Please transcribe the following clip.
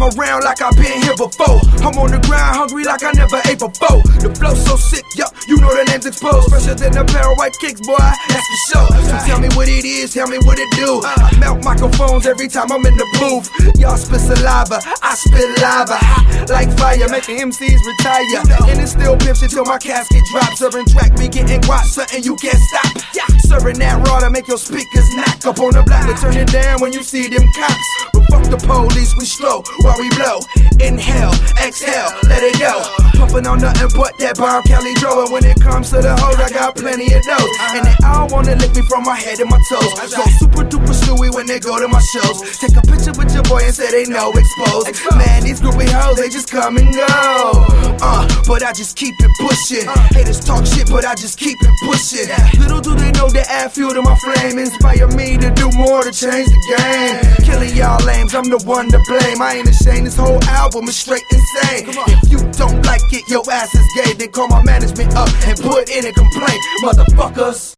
around like I've been here before. I'm on the ground hungry like I never ate before. The flow so sick, yup, you know the name's exposed. Fresher than a pair of white kicks, boy, that's for sure. So tell me what it is, tell me what it do. I melt microphones every time I'm in the booth. Y'all spit saliva, I spit lava. Hot like fire, making MCs retire. And it's still pimp shit till my casket drops. Serving track, me getting guap, something you can't stop. Serving that raw to make your speakers knock up on the block. But turn it down when you see them cops. But fuck the police, we slow while we blow. Inhale, exhale, let it go. Puffin' on nothing but that bomb Cali Joe. And when it comes to the hoes, I got plenty of those. And they all wanna lick me from my head and my toes. Go super duper stewy when they go to my shows. Take a picture with your boy and say they know exposed. Man, these groupie hoes, they just come and go. But I just keep it pushing. Haters talk shit, but I just keep it pushing. Little do they know that add fuel to my flame. Inspire me to do more to change the game. Killing y'all lames, I'm the one to blame. I ain't ashamed, this whole album is straight insane. If you don't like it, your ass is gay. Then call my management up and put in a complaint, motherfuckers.